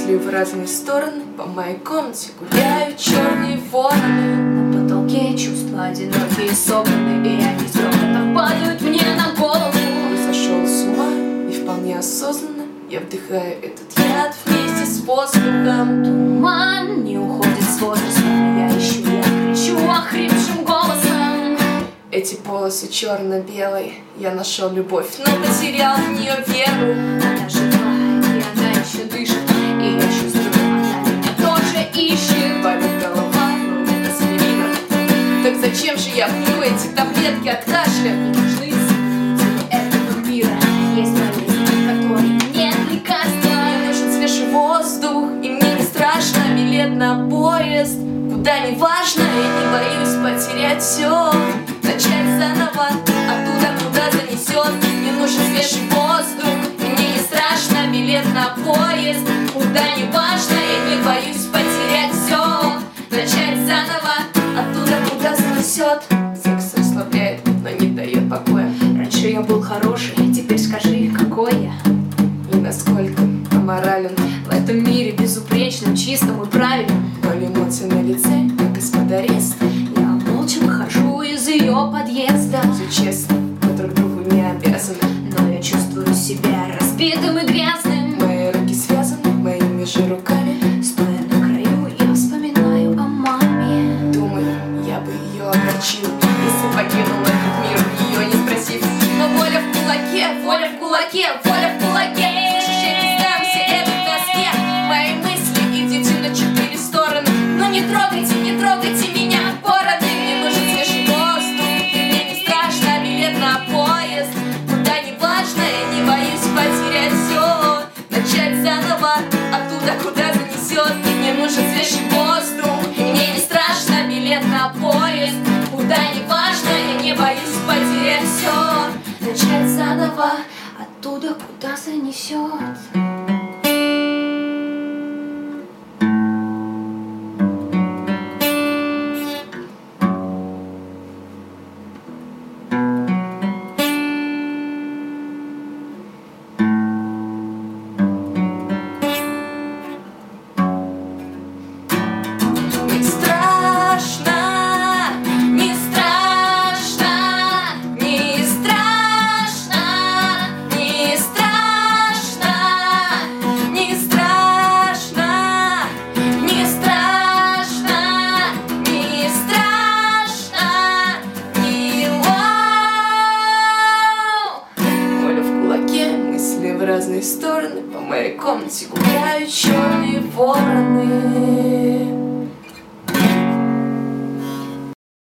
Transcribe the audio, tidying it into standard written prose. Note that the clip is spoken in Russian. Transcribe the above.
Мысли в разные стороны, по моей комнате гуляют черные вороны. На потолке чувства одинокие собраны, и они с грохотом падают мне на голову. Я сошел с ума, и вполне осознанно я вдыхаю этот яд вместе с воздухом. Туман не уходит с возрастом, я кричу охрипшим голосом. Эти полосы черно-белой, я нашел любовь, но потерял в нее веру. Она жива, и она еще дышит, и я чувствую, она меня тоже ищет. Болит голова, но нет аспирина. Так зачем же я пью эти таблетки от кашля? Не нужны целители этого мира, есть болезнь, от которой нет лекарства. Мне нужен свежий воздух, и мне не страшно билет на поезд. Куда не важно, я не боюсь потерять все. Начать заново, оттуда, куда занесет. Мне нужен свежий воздух, и мне не страшно билет на поезд. Куда не важно, я не боюсь потерять все. Начать заново, оттуда, куда занесет. Секс расслабляет, но не дает покоя. Раньше я был хороший, теперь скажи, какой я? И насколько аморален В этом мире безупречным, чистым и правильным. ноль эмоций на лице, как из-под ареста. Я молча выхожу из ее подъезда. Все честно, мы друг другу не обязаны. Но я чувствую себя разбитым и грязным. Мои руки связаны моими же руками. Стоя на краю, я вспоминаю о маме. Думаю, я бы ее огорчил, если покинул этот мир, ее не спросив. Но воля в кулаке, воля в кулаке, воля в кулаке. Слышишь, я не сдам все это в тоске. Мои мысли идите на 4 стороны. Но не трогайте меня, бороды. Мне нужен свежий воздух, и мне не страшно билет на поезд. Куда не важно, я не боюсь потерять все. Начать заново, оттуда, куда занесет. Мне нужен свежий воздух, и мне не страшно билет на поезд. Куда не важно, я не боюсь потерять все. Начать заново, оттуда, куда занесет. Не страшно, не страшно, не страшно, не страшно, не страшно, не страшно, не страшно, не воля в кулаке, мысли в разные стороны, по моей комнате гуляют черные вороны.